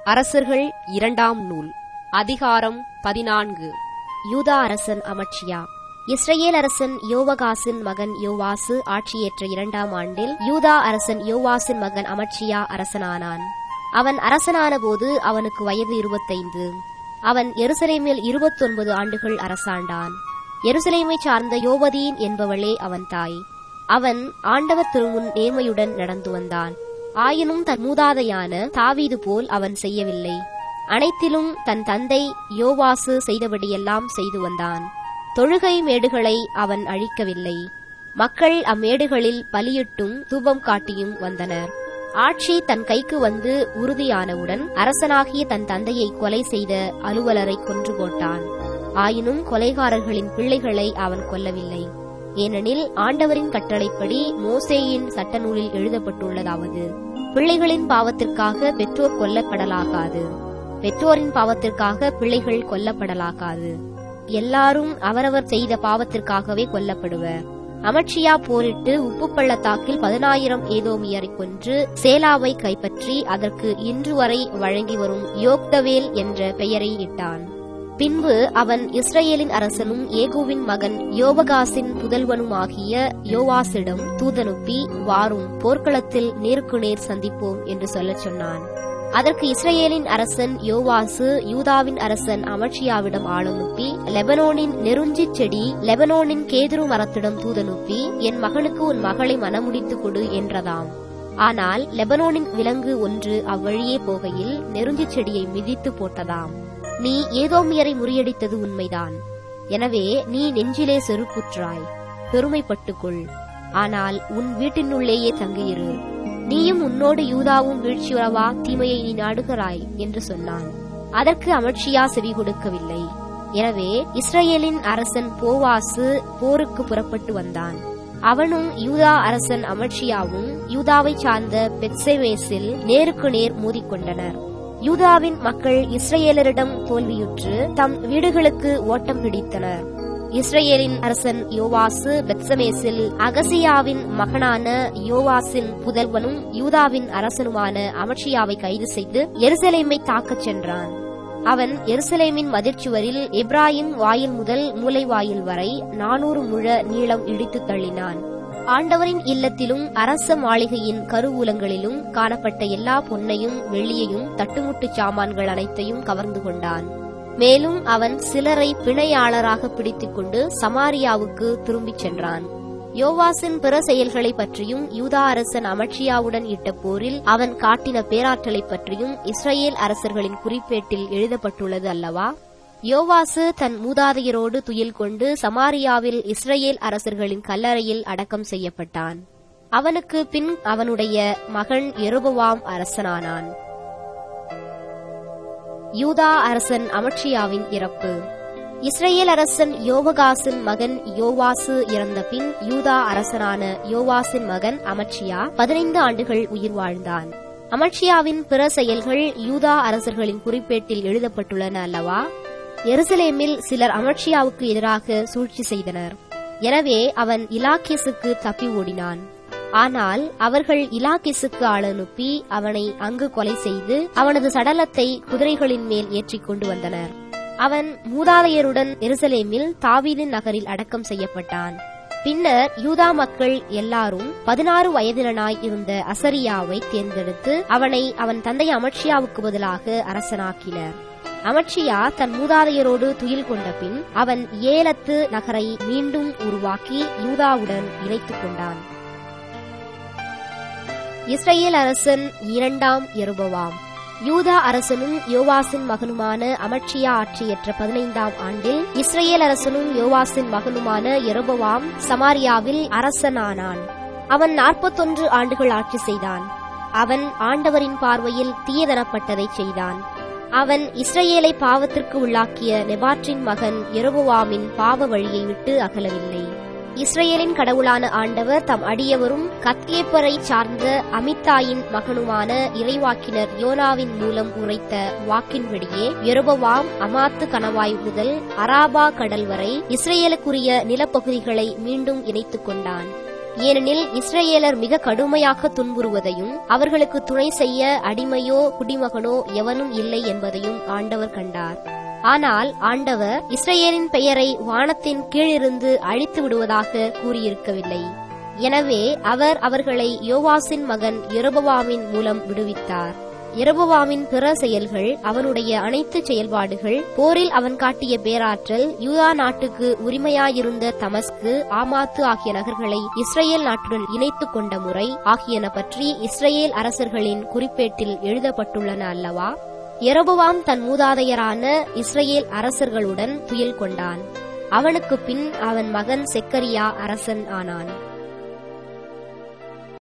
அரசர்கள் 2ஆம் நூல் அதிகாரம் 14. யூதா அரசன் அமட்சியா. இஸ்ரவேல் அரசன் யோவாகாசின் மகன் யோவாசு ஆட்சியேற்ற 2ஆம் ஆண்டில் யூதா அரசன் யோவாசின் மகன் அமட்சியா அரசனானான். அவன் அரசனான போது அவனுக்கு வயது 25. அவன் எருசலேமில் 29 ஆண்டுகள் அரசாண்டான். எருசலேமைச் சார்ந்த யோவதீன் என்பவளே அவன் தாய். அவன் ஆண்டவர் திருமுன் நேர்மையுடன் நடந்து வந்தான். ஆயினும் தன் மூதாதையான தாவீது போல் அவன் செய்யவில்லை. அனைத்திலும் தன் தந்தை யோவாசு செய்தபடியெல்லாம் செய்து வந்தான். தொழுகை மேடுகளை அவன் அழிக்கவில்லை. மக்கள் அம்மேடுகளில் பலியிட்டும் தூபம் காட்டியும் வந்தனர். ஆட்சி தன் கைக்கு வந்து உறுதியானவுடன் அரசனாகிய தன் தந்தையை கொலை செய்த அலுவலரை கொன்று போட்டான். ஆயினும் கொலைகாரர்களின் பிள்ளைகளை அவன் கொல்லவில்லை. ஏனெனில் ஆண்டவரின் கட்டளைப்படி மோசேயின் சட்ட நூலில் எழுதப்பட்டுள்ளதாவது: பிள்ளைகளின் பாவத்திற்காக பெற்றோர் கொல்லப்படலாகாது, பெற்றோரின் பாவத்திற்காக பிள்ளைகள் கொல்லப்படலாகாது. எல்லாரும் அவரவர் செய்த பாவத்திற்காகவே கொல்லப்படுவர். அமட்சியா போரிட்டு உப்பு பள்ளத்தாக்கில் 10,000 ஏதோமியரை கொன்று சேலாவை கைப்பற்றி அதற்கு இன்று வரை வழங்கி வரும் யோக்தவேல் என்ற பெயரை இட்டான். பின்பு அவன் இஸ்ரவேலின் அரசனும் ஏகூவின் மகன் யோவாகாசின் புதல்வனுமாகிய யோவாசிடம் தூதனுப்பி, வாரும், போர்க்களத்தில் நேருக்கு நேர் சந்திப்போம் என்று சொல்லச் சொன்னான். அதற்கு இஸ்ரவேலின் அரசன் யோவாசு யூதாவின் அரசன் அமட்சியாவிடம் ஆளனுப்பி, லெபனோனின் நெருஞ்சிச் செடி லெபனோனின் கேதுரு மரத்திடம் தூதனுப்பி, என் மகனுக்கு உன் மகளை மணமுடித்துக் கொடு என்றதாம். ஆனால் லெபனோனின் விலங்கு ஒன்று அவ்வழியே போகையில் நெருஞ்சிச் செடியை மிதித்து போட்டதாம். நீ ஏதோமியரை முறியடித்தது உண்மைதான். எனவே நீ நெஞ்சிலே செருக்குற்றாய், பெருமைப்பட்டுக்கொள். ஆனால் உன் வீட்டினுள்ளேயே தங்கியிரு. நீயும் உன்னோடு யூதாவும் வீழ்ச்சியுறவா தீமையை நீ நாடுகிறாய் என்று சொன்னான். அதற்கு அமட்சியா செவி கொடுக்கவில்லை. எனவே இஸ்ரவேலின் அரசன் போவாசு போருக்கு புறப்பட்டு வந்தான். அவனும் யூதா அரசன் அமட்சியாவும் யூதாவைச் சார்ந்த பெத்செமேசில் நேருக்கு நேர் மோதிக்கொண்டனர். யூதாவின் மக்கள் இஸ்ரவேலரிடம் தோல்வியுற்று தம் வீடுகளுக்கு ஓட்டம் பிடித்தனர். இஸ்ரவேலின் அரசன் யோவாசு பெத்செமேசில் அகசியாவின் மகனான யோவாசின் புதல்வனும் யூதாவின் அரசனுமான அமட்சியாவை கைது செய்து எருசலேமை தாக்கச் சென்றான். அவன் எருசலேமின் மதிர்ச்சுவரில் எப்ராயிம் வாயில் முதல் மூலைவாயில் வரை 400 முழ நீளம் இடித்து தள்ளினான். ஆண்டவரின் இல்லத்திலும் அரச மாளிகையின் கருவூலங்களிலும் காணப்பட்ட எல்லா பொன்னையும் வெள்ளியையும் தட்டுமுட்டு சாமான்கள் அனைத்தையும் கவர்ந்து கொண்டான். மேலும் அவன் சிலரை பிணையாளராக பிடித்துக் கொண்டு சமாரியாவுக்கு திரும்பிச் சென்றான். யோவாசின் பிற செயல்களை பற்றியும் யூதா அரசன் அமட்சியாவுடன் இட்ட போரில் அவன் காட்டின பேராற்றலை பற்றியும் இஸ்ரவேல் அரசர்களின் குறிப்பேட்டில் எழுதப்பட்டுள்ளது அல்லவா? யோவாசு தன் மூதாதையரோடு துயில் கொண்டு சமாரியாவில் இஸ்ரவேல் அரசர்களின் கல்லறையில் அடக்கம் செய்யப்பட்டான். அவனுக்கு பின் அவனுடைய மகன் யெரொபெயாம் அரசனானான். யூதா அரசன் அமட்சியாவின் இறப்பு. இஸ்ரவேல் அரசன் யோவாகாசின் மகன் யோவாசு இறந்த பின் யூதா அரசனான யோவாசின் மகன் அமட்சியா 15 ஆண்டுகள் உயிர் வாழ்ந்தான். அமட்சியாவின் பிற செயல்கள் யூதா அரசர்களின் குறிப்பேட்டில் எழுதப்பட்டுள்ளன அல்லவா? எருசலேமில் சிலர் அமட்சியாவுக்கு எதிராக சூழ்ச்சி செய்தனர். எனவே அவன் இலாக்கீசுக்கு தப்பி ஓடினான். ஆனால் அவர்கள் இலாக்கீசுக்கு ஆள் அனுப்பி அவனை அங்கு கொலை செய்து அவனது சடலத்தை குதிரைகளின் மேல் ஏற்றிக் கொண்டு வந்தனர். அவன் மூதாதையருடன் எருசலேமில் தாவீதின் நகரில் அடக்கம் செய்யப்பட்டான். பின்னர் யூதா மக்கள் எல்லாரும் 16 வயதினனாய் இருந்த அசரியாவை தேர்ந்தெடுத்து அவனை அவன் தந்தை அமட்சியாவுக்கு பதிலாக அரசனாக்கினர். அமட்சியா தன் மூதாதையரோடு துயில் கொண்ட பின் அவன் ஏலத்து நகரை மீண்டும் உருவாக்கி யூதாவுடன் இணைத்துக் கொண்டான். இஸ்ரவேல் அரசன் 2ஆம் யெரொபெயாம். யூதா அரசனும் யோவாசின் மகனுமான அமட்சியா ஆட்சியேற்ற 15ஆம் ஆண்டில் இஸ்ரவேல் அரசனும் யோவாசின் மகனுமான யெரொபெயாம் சமாரியாவில் அரசனானான். அவன் 41 ஆண்டுகள் ஆட்சி செய்தான். அவன் ஆண்டவரின் பார்வையில் தீயதனப்பட்டதை செய்தான். அவன் இஸ்ரவேலை பாவத்திற்கு உள்ளாக்கிய நெபாற்றின் மகன் யெரொபெயாமின் பாவ வழியை விட்டு அகலவில்லை. இஸ்ரவேலின் கடவுளான ஆண்டவர் தம் அடியவரும் கத்யேப்பரைச் சார்ந்த அமித்தாயின் மகனுமான இறைவாக்கினர் யோனாவின் மூலம் உரைத்த வாக்கின்படியே யெரொபெயாம் அமாத்து கணவாய் முதல் அராபா கடல் வரை இஸ்ரவேலுக்குரிய நிலப்பகுதிகளை மீண்டும் இணைத்துக் கொண்டான். ஏனெனில் இஸ்ரவேலர் மிக கடுமையாக துன்புறுவதையும் அவர்களுக்கு துணை செய்ய அடிமையோ குடிமகனோ எவனும் இல்லை என்பதையும் ஆண்டவர் கண்டார். ஆனால் ஆண்டவர் இஸ்ரவேலின் பெயரை வானத்தின் கீழிருந்து அழித்து விடுவதாக கூறியிருக்கவில்லை. எனவே அவர் அவர்களை யோவாசின் மகன் யெரொபெயாமின் மூலம் விடுவித்தார். யெரொபெயாமின் பிற செயல்கள், அவனுடைய அனைத்து செயல்பாடுகள், போரில் அவன் காட்டிய பேராற்றல், யூதா நாட்டுக்கு உரிமையாயிருந்த தமஸ்கு, ஆமாத்து ஆகிய நகர்களை இஸ்ரேல் நாட்டுடன் இணைத்துக் கொண்ட முறை ஆகியன பற்றி இஸ்ரேல் அரசர்களின் குறிப்பேட்டில் எழுதப்பட்டுள்ளன அல்லவா? யெரொபெயாம் தன் மூதாதையரான இஸ்ரேல் அரசர்களுடன் துயில் கொண்டான். அவனுக்குப் பின் அவன் மகன் செக்கரியா அரசன் ஆனான்.